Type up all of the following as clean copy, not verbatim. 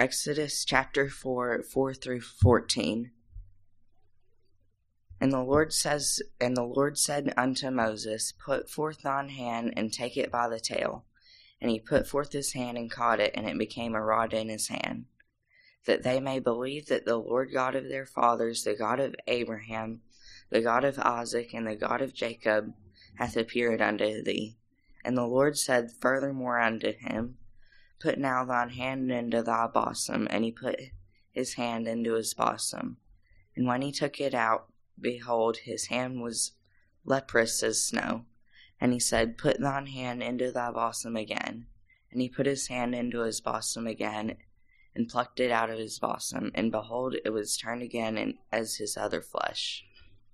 Exodus chapter 4, 4 through 14. And the Lord said unto Moses, Put forth thine hand, and take it by the tail. And he put forth his hand, and caught it, and it became a rod in his hand. That they may believe that the Lord God of their fathers, the God of Abraham, the God of Isaac, and the God of Jacob, hath appeared unto thee. And the Lord said furthermore unto him, Put now thine hand into thy bosom. And he put his hand into his bosom. And when he took it out, behold, his hand was leprous as snow. And he said, Put thine hand into thy bosom again. And he put his hand into his bosom again, and plucked it out of his bosom. And behold, it was turned again as his other flesh.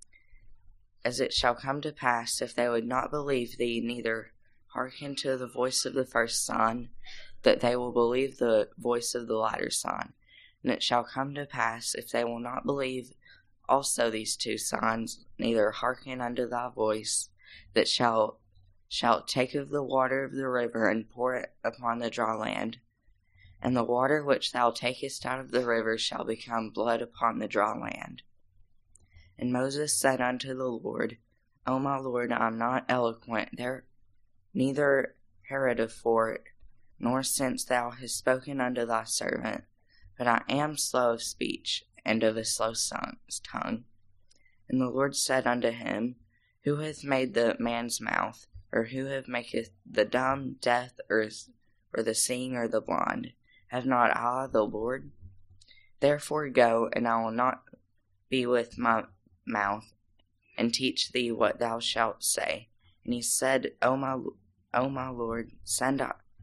As it shall come to pass, if they would not believe thee, neither hearken to the voice of the first sign, that they will believe the voice of the latter sign. And it shall come to pass, if they will not believe also these two signs, neither hearken unto thy voice, that shalt take of the water of the river, and pour it upon the dry land. And the water which thou takest out of the river shall become blood upon the dry land. And Moses said unto the Lord, O my Lord, I am not eloquent, neither heretofore, nor since thou hast spoken unto thy servant, but I am slow of speech, and of a slow tongue. And the Lord said unto him, Who hath made the man's mouth? Or who hath maketh the dumb, deaf, or the seeing, or the blind? Have not I the Lord? Therefore go, and I will not be with my mouth, and teach thee what thou shalt say. And he said, O my Lord, send,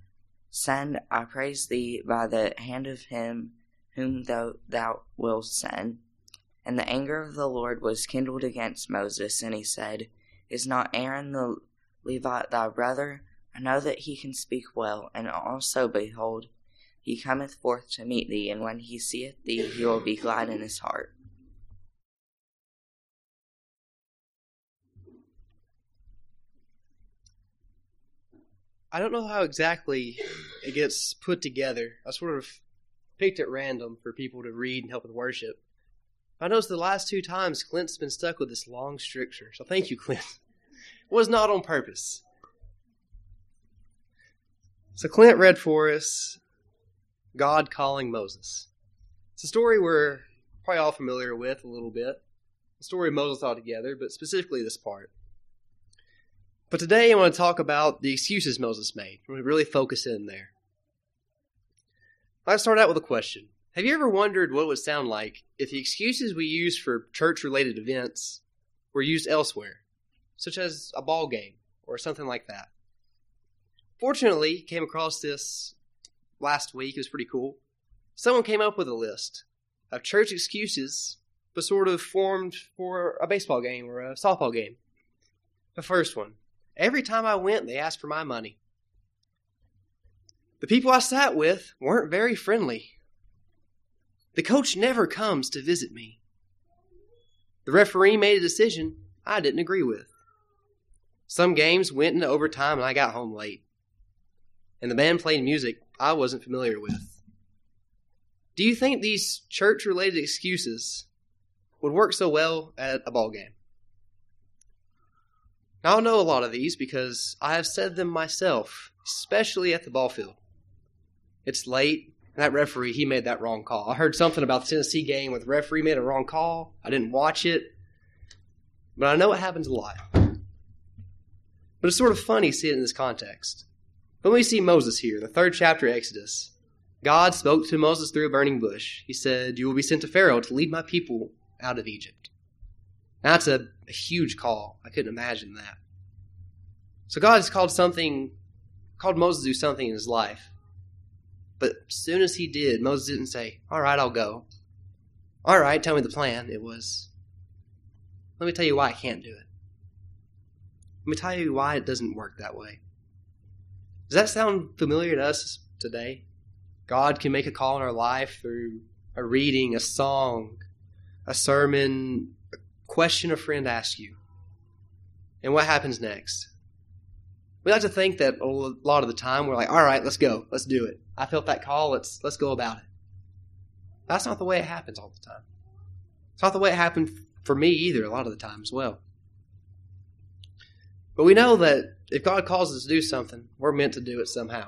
I praise thee, by the hand of him whom thou wilt send. And the anger of the Lord was kindled against Moses, and he said, Is not Aaron the Levite thy brother? I know that he can speak well, and also, behold, he cometh forth to meet thee, and when he seeth thee, he will be glad in his heart. I don't know how exactly it gets put together. I sort of picked at random for people to read and help with worship. I noticed the last two times Clint's been stuck with this long scripture. So thank you, Clint. It was not on purpose. So Clint read for us God calling Moses. It's a story we're probably all familiar with a little bit. The story of Moses altogether, but specifically this part. But today I want to talk about the excuses Moses made. We're going to really focus in there. I'll start out with a question. Have you ever wondered what it would sound like if the excuses we use for church-related events were used elsewhere, such as a ball game or something like that? Fortunately, came across this last week. It was pretty cool. Someone came up with a list of church excuses, but sort of formed for a baseball game or a softball game. The first one. Every time I went, they asked for my money. The people I sat with weren't very friendly. The coach never comes to visit me. The referee made a decision I didn't agree with. Some games went into overtime and I got home late. And the band played music I wasn't familiar with. Do you think these church-related excuses would work so well at a ball game? Now, I know a lot of these because I have said them myself, especially at the ball field. It's late, and that referee, he made that wrong call. I heard something about the Tennessee game where the referee made a wrong call. I didn't watch it, but I know it happens a lot. But it's sort of funny seeing it in this context. When we see Moses here, the 3rd chapter of Exodus, God spoke to Moses through a burning bush. He said, You will be sent to Pharaoh to lead my people out of Egypt. Now, that's a huge call. I couldn't imagine that. So God has called Moses to do something in his life. But as soon as he did, Moses didn't say, All right, I'll go. All right, tell me the plan. It was, let me tell you why I can't do it. Let me tell you why it doesn't work that way. Does that sound familiar to us today? God can make a call in our life through a reading, a song, a sermon, a question a friend asks you. And what happens next? We like to think that a lot of the time we're like, all right, let's go. Let's do it. I felt that call. Let's go about it. That's not the way it happens all the time. It's not the way it happened for me either a lot of the time as well. But we know that if God calls us to do something, we're meant to do it somehow.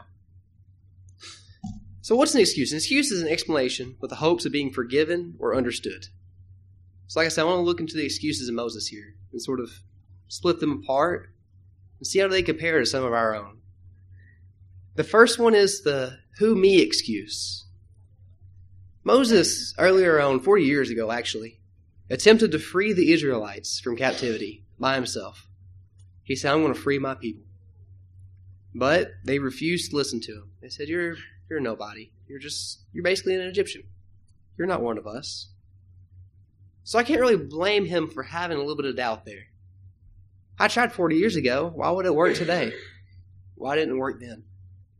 So what's an excuse? An excuse is an explanation with the hopes of being forgiven or understood. So like I said, I want to look into the excuses of Moses here and sort of split them apart and see how they compare to some of our own. The first one is the who me excuse. Moses, earlier on, 40 years ago actually, attempted to free the Israelites from captivity by himself. He said, I'm going to free my people. But they refused to listen to him. They said, you're nobody. You're basically an Egyptian. You're not one of us. So I can't really blame him for having a little bit of doubt there. I tried 40 years ago. Why would it work today? Why didn't it work then?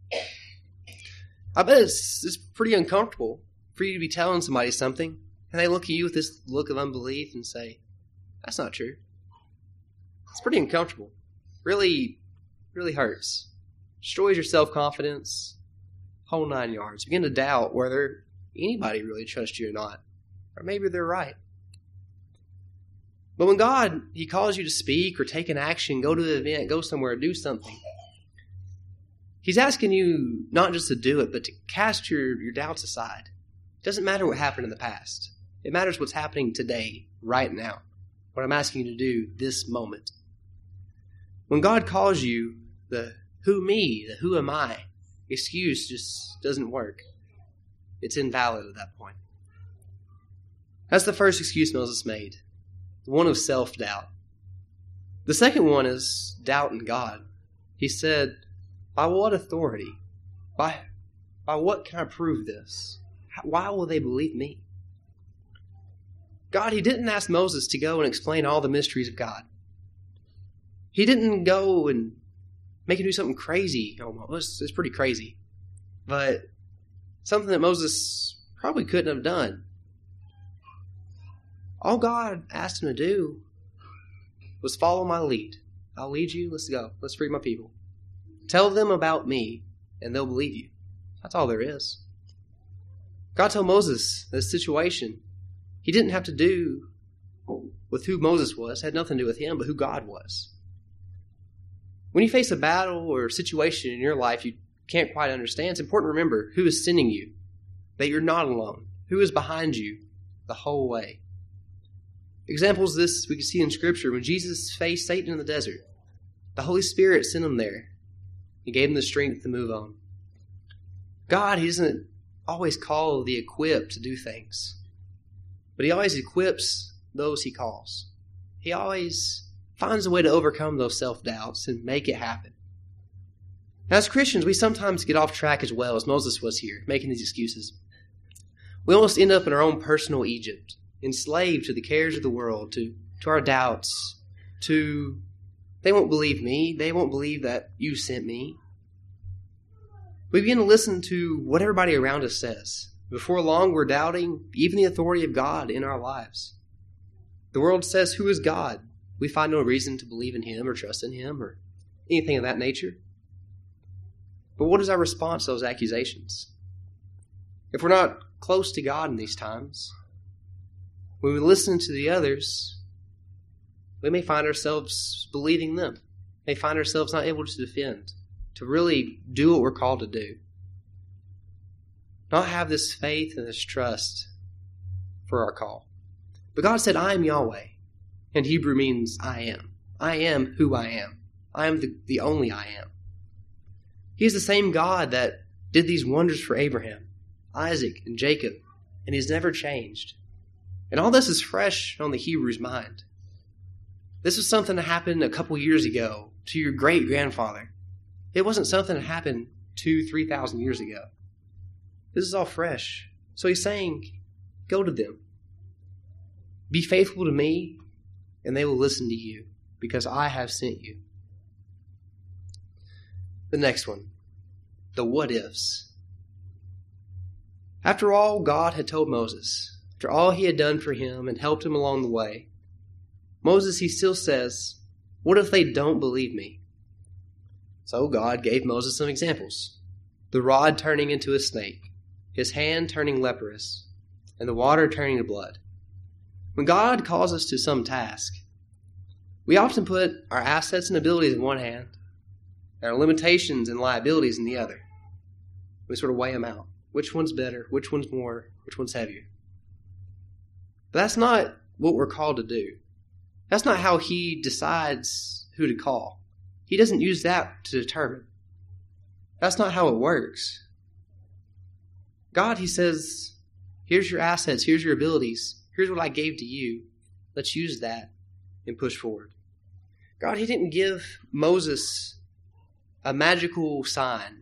I bet it's pretty uncomfortable for you to be telling somebody something, and they look at you with this look of unbelief and say, that's not true. It's pretty uncomfortable. Really, really hurts. Destroys your self-confidence. Whole 9 yards. You begin to doubt whether anybody really trusts you or not. Or maybe they're right. But when God, He calls you to speak or take an action, go to an event, go somewhere, do something, He's asking you not just to do it, but to cast your doubts aside. It doesn't matter what happened in the past. It matters what's happening today, right now. What I'm asking you to do this moment. When God calls you, the who me, the who am I, excuse just doesn't work. It's invalid at that point. That's the first excuse Moses made. The one of self-doubt. The second one is doubt in God. He said, by what authority? By what can I prove this? Why will they believe me? God, He didn't ask Moses to go and explain all the mysteries of God. He didn't go and make him do something crazy. Almost. It's pretty crazy. But something that Moses probably couldn't have done. All God asked him to do was follow my lead. I'll lead you. Let's go. Let's free my people. Tell them about me, and they'll believe you. That's all there is. God told Moses this situation, He didn't have to do with who Moses was. It had nothing to do with him, but who God was. When you face a battle or a situation in your life you can't quite understand, it's important to remember who is sending you, that you're not alone, who is behind you the whole way. Examples of this we can see in Scripture. When Jesus faced Satan in the desert, the Holy Spirit sent him there. He gave him the strength to move on. God, He doesn't always call the equipped to do things, but He always equips those He calls. He always finds a way to overcome those self-doubts and make it happen. Now, as Christians, we sometimes get off track as well, as Moses was here, making these excuses. We almost end up in our own personal Egypt, enslaved to the cares of the world, to our doubts, to they won't believe me, they won't believe that you sent me. We begin to listen to what everybody around us says. Before long, we're doubting even the authority of God in our lives. The world says, who is God? We find no reason to believe in Him or trust in Him or anything of that nature. But what is our response to those accusations? If we're not close to God in these times, when we listen to the others, we may find ourselves believing them. We may find ourselves not able to defend, to really do what we're called to do. Not have this faith and this trust for our call. But God said, I am Yahweh. In Hebrew means I am. I am who I am. I am the only I am. He is the same God that did these wonders for Abraham, Isaac, and Jacob, and He's never changed. And all this is fresh on the Hebrews' mind. This was something that happened a couple years ago to your great-grandfather. It wasn't something that happened 2,000-3,000 years ago. This is all fresh. So He's saying, go to them. Be faithful to me, and they will listen to you, because I have sent you. The next one, the what-ifs. After all God had told Moses, after all He had done for him and helped him along the way, Moses, he still says, what if they don't believe me? So God gave Moses some examples. The rod turning into a snake, his hand turning leprous, and the water turning to blood. When God calls us to some task, we often put our assets and abilities in one hand, and our limitations and liabilities in the other. We sort of weigh them out. Which one's better? Which one's more? Which one's heavier? But that's not what we're called to do. That's not how He decides who to call. He doesn't use that to determine. That's not how it works. God, He says, here's your assets, here's your abilities, here's what I gave to you. Let's use that and push forward. God, He didn't give Moses a magical sign.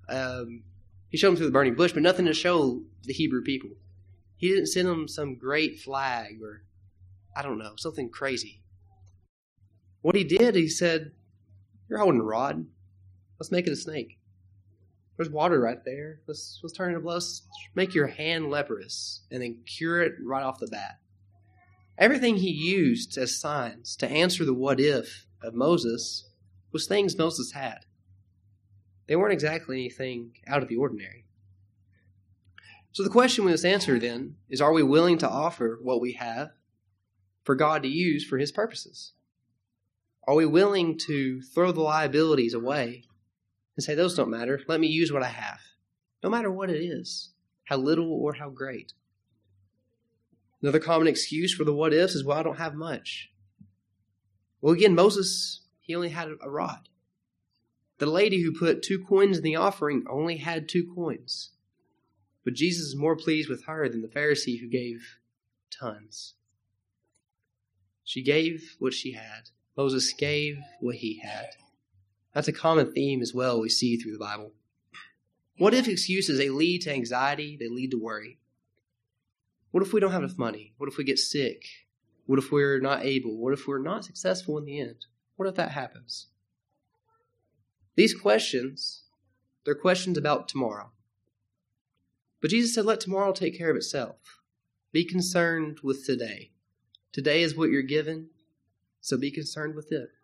He showed him through the burning bush, but nothing to show the Hebrew people. He didn't send them some great flag or, I don't know, something crazy. What He did, He said, you're holding a rod. Let's make it a snake. There's water right there. Let's turn it to blood. Let's make your hand leprous and then cure it right off the bat. Everything He used as signs to answer the what if of Moses was things Moses had. They weren't exactly anything out of the ordinary. So the question we must answer then is, are we willing to offer what we have for God to use for His purposes? Are we willing to throw the liabilities away and say, those don't matter, let me use what I have, no matter what it is, how little or how great? Another common excuse for the what ifs is, well, I don't have much. Well, again, Moses, he only had a rod. The lady who put 2 coins in the offering only had 2 coins. But Jesus is more pleased with her than the Pharisee who gave tons. She gave what she had. Moses gave what he had. That's a common theme as well we see through the Bible. What if excuses, they lead to anxiety, they lead to worry. What if we don't have enough money? What if we get sick? What if we're not able? What if we're not successful in the end? What if that happens? These questions, they're questions about tomorrow. But Jesus said, let tomorrow take care of itself. Be concerned with today. Today is what you're given, so be concerned with it.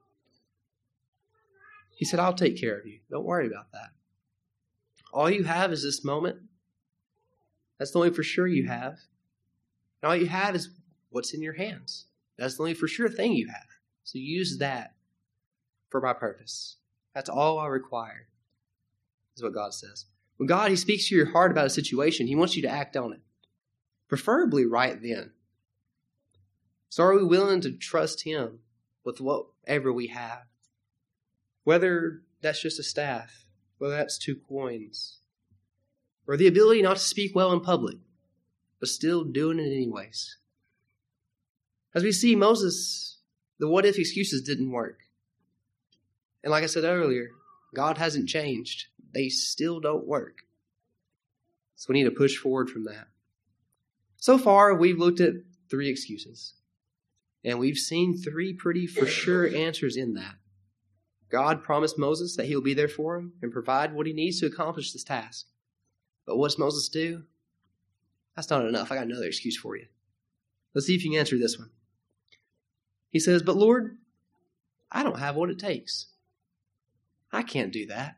He said, I'll take care of you. Don't worry about that. All you have is this moment. That's the only for sure you have. And all you have is what's in your hands. That's the only for sure thing you have. So use that for my purpose. That's all I require, is what God says. When God, He speaks to your heart about a situation, He wants you to act on it, preferably right then. So are we willing to trust Him with whatever we have? Whether that's just a staff, whether that's 2 coins, or the ability not to speak well in public, but still doing it anyways. As we see, Moses, the what-if excuses didn't work. And like I said earlier, God hasn't changed. They still don't work. So we need to push forward from that. So far, we've looked at 3 excuses. And we've seen 3 pretty for sure answers in that. God promised Moses that He'll be there for him and provide what he needs to accomplish this task. But what does Moses do? That's not enough. I got another excuse for you. Let's see if you can answer this one. He says, but Lord, I don't have what it takes. I can't do that.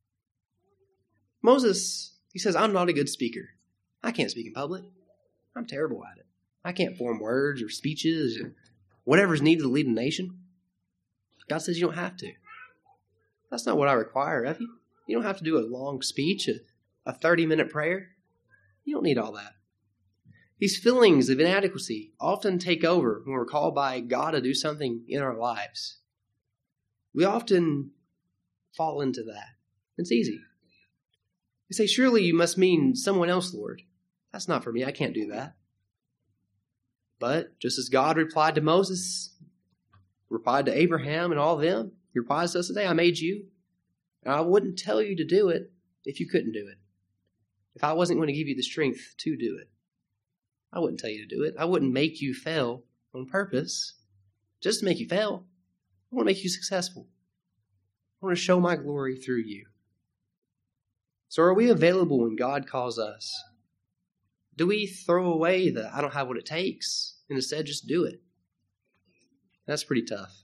Moses, he says, I'm not a good speaker. I can't speak in public. I'm terrible at it. I can't form words or speeches or whatever's needed to lead a nation. God says you don't have to. That's not what I require of you. You don't have to do a long speech, a 30-minute prayer. You don't need all that. These feelings of inadequacy often take over when we're called by God to do something in our lives. We often fall into that. It's easy. You say, surely you must mean someone else, Lord. That's not for me. I can't do that. But just as God replied to Moses, replied to Abraham and all of them, He replies to us today, I made you. And I wouldn't tell you to do it if you couldn't do it. If I wasn't going to give you the strength to do it. I wouldn't tell you to do it. I wouldn't make you fail on purpose just to make you fail. I want to make you successful. I want to show my glory through you. So are we available when God calls us? Do we throw away the I don't have what it takes and instead just do it? That's pretty tough.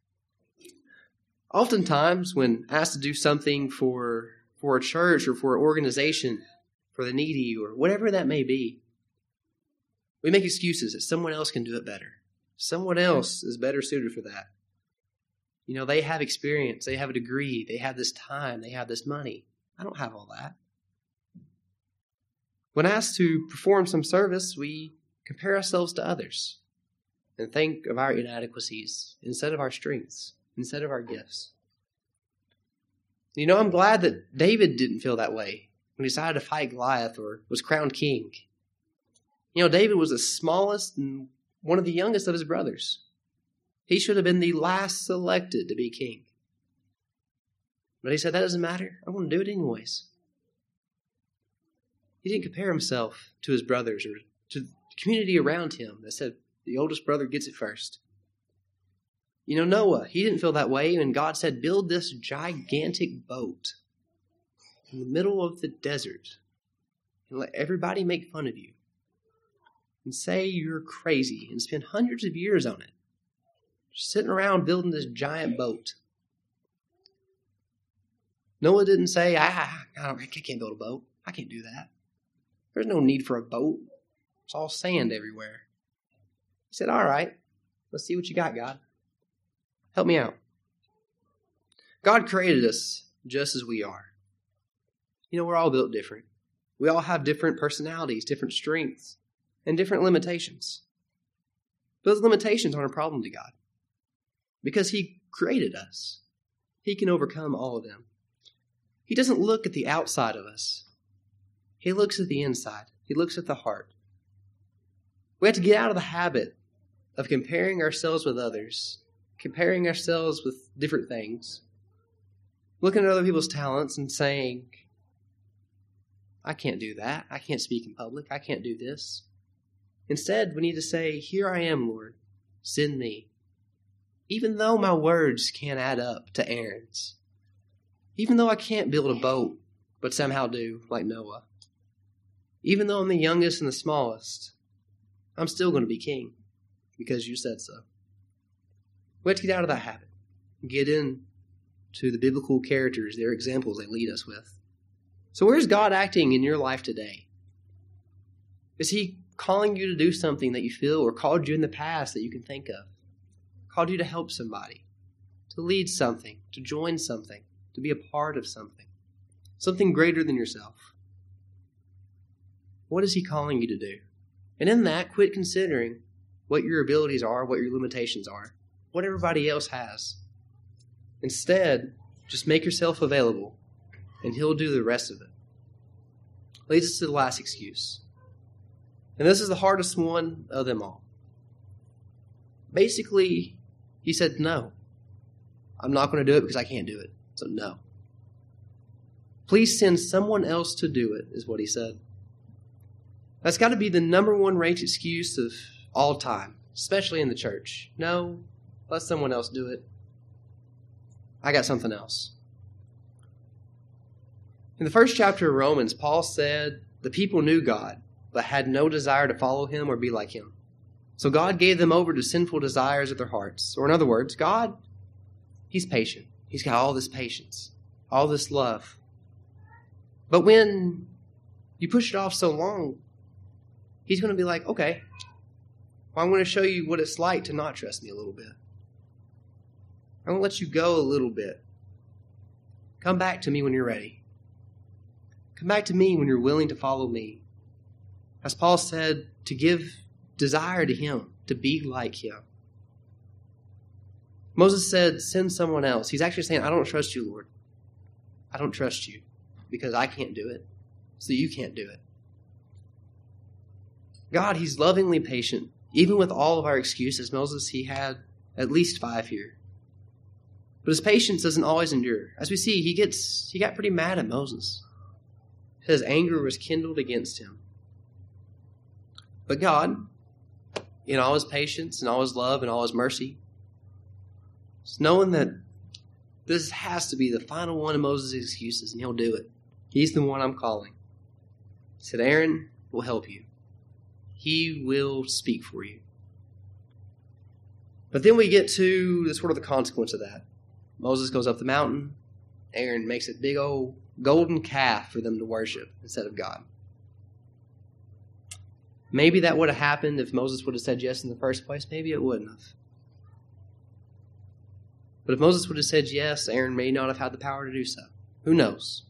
Oftentimes when asked to do something for a church or for an organization, for the needy or whatever that may be, We make excuses that someone else can do it better. Someone else is better suited for that. They have experience, they have a degree, they have this time, they have this money. I don't have all that. When asked to perform some service, we compare ourselves to others and think of our inadequacies instead of our strengths, instead of our gifts. I'm glad that David didn't feel that way when he decided to fight Goliath or was crowned king. David was the smallest and one of the youngest of his brothers. He should have been the last selected to be king. But he said, that doesn't matter. I'm going to do it anyways. He didn't compare himself to his brothers or to the community around him that said the oldest brother gets it first. Noah, he didn't feel that way when God said, build this gigantic boat in the middle of the desert and let everybody make fun of you and say you're crazy and spend hundreds of years on it. Just sitting around building this giant boat. Noah didn't say, I can't build a boat. I can't do that. There's no need for a boat. It's all sand everywhere. He said, all right, let's see what you got, God. Help me out. God created us just as we are. We're all built different. We all have different personalities, different strengths, and different limitations. Those limitations aren't a problem to God because He created us. He can overcome all of them. He doesn't look at the outside of us. He looks at the inside. He looks at the heart. We have to get out of the habit of comparing ourselves with others, comparing ourselves with different things, looking at other people's talents and saying, I can't do that. I can't speak in public. I can't do this. Instead, we need to say, here I am, Lord. Send me. Even though my words can't add up to Aaron's. Even though I can't build a boat, but somehow do, like Noah. Even though I'm the youngest and the smallest, I'm still going to be king because you said so. We have to get out of that habit. Get in to the biblical characters, their examples they lead us with. So where's God acting in your life today? Is He calling you to do something that you feel or called you in the past that you can think of? Called you to help somebody, to lead something, to join something, to be a part of something. Something greater than yourself. What is He calling you to do? And in that, quit considering what your abilities are, what your limitations are, what everybody else has. Instead, just make yourself available, and He'll do the rest of it. Leads us to the last excuse. And this is the hardest one of them all. Basically, he said, no. I'm not going to do it because I can't do it. So no. Please send someone else to do it, is what he said. That's got to be the number one ranked excuse of all time, especially in the church. No, let someone else do it. I got something else. In the first chapter of Romans, Paul said the people knew God, but had no desire to follow Him or be like Him. So God gave them over to sinful desires of their hearts. Or in other words, God, He's patient. He's got all this patience, all this love. But when you push it off so long, He's going to be like, okay, well, I'm going to show you what it's like to not trust me a little bit. I'm going to let you go a little bit. Come back to me when you're ready. Come back to me when you're willing to follow me. As Paul said, to give desire to Him, to be like Him. Moses said, send someone else. He's actually saying, I don't trust you, Lord. I don't trust you because I can't do it, so you can't do it. God, He's lovingly patient. Even with all of our excuses, Moses, he had at least 5 here. But his patience doesn't always endure. As we see, he got pretty mad at Moses. His anger was kindled against him. But God, in all His patience and all His love and all His mercy, knowing that this has to be the final one of Moses' excuses, and He'll do it. He's the one I'm calling. He said, Aaron will help you. He will speak for you. But then we get to the sort of the consequence of that. Moses goes up the mountain. Aaron makes a big old golden calf for them to worship instead of God. Maybe that would have happened if Moses would have said yes in the first place. Maybe it wouldn't have. But if Moses would have said yes, Aaron may not have had the power to do so. Who knows?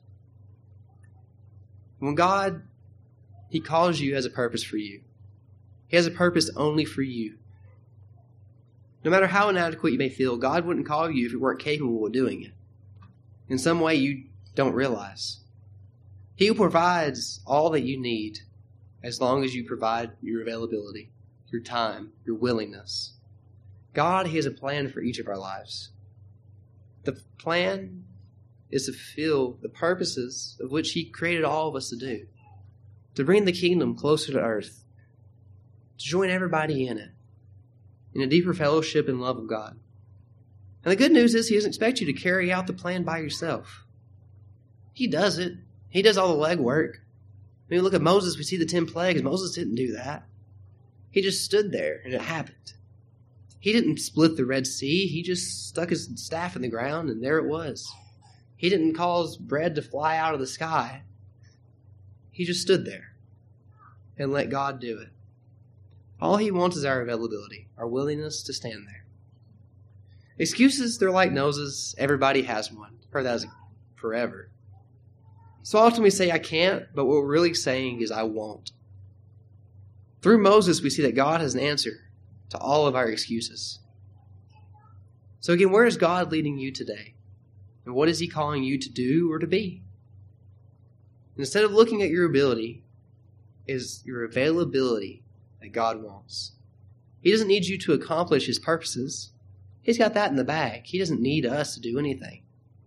When God, He calls you, has a purpose for you. He has a purpose only for you. No matter how inadequate you may feel, God wouldn't call you if you weren't capable of doing it. In some way you don't realize. He who provides all that you need, as long as you provide your availability, your time, your willingness. God, He has a plan for each of our lives. The plan is to fulfill the purposes of which He created all of us to do. To bring the kingdom closer to earth. To join everybody in it. In a deeper fellowship and love of God. And the good news is He doesn't expect you to carry out the plan by yourself. He does it. He does all the legwork. When we look at Moses, we see the 10 plagues. Moses didn't do that. He just stood there and it happened. He didn't split the Red Sea. He just stuck his staff in the ground and there it was. He didn't cause bread to fly out of the sky. He just stood there and let God do it. All He wants is our availability, our willingness to stand there. Excuses, they're like noses. Everybody has one. I've heard that forever. So often we say, I can't, but what we're really saying is, I won't. Through Moses, we see that God has an answer to all of our excuses. So again, where is God leading you today? And what is He calling you to do or to be? Instead of looking at your ability, is your availability that God wants. He doesn't need you to accomplish His purposes. He's got that in the bag. He doesn't need us to do anything.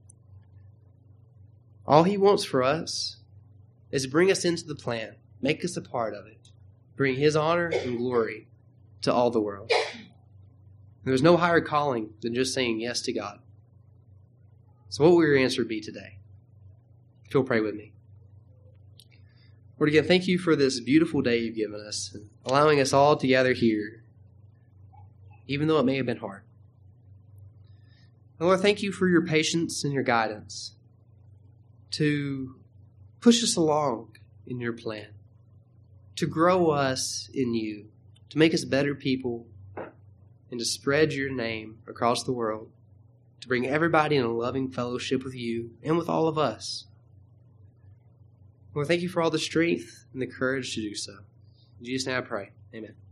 All He wants for us is to bring us into the plan, make us a part of it, bring His honor and glory to all the world. There's no higher calling than just saying yes to God. So what will your answer be today? If you'll pray with me. Lord, again, thank You for this beautiful day You've given us and allowing us all to gather here, even though it may have been hard. And Lord, thank You for Your patience and Your guidance to push us along in Your plan, to grow us in You, to make us better people, and to spread Your name across the world, to bring everybody in a loving fellowship with You and with all of us. Lord, thank You for all the strength and the courage to do so. In Jesus' name I pray. Amen.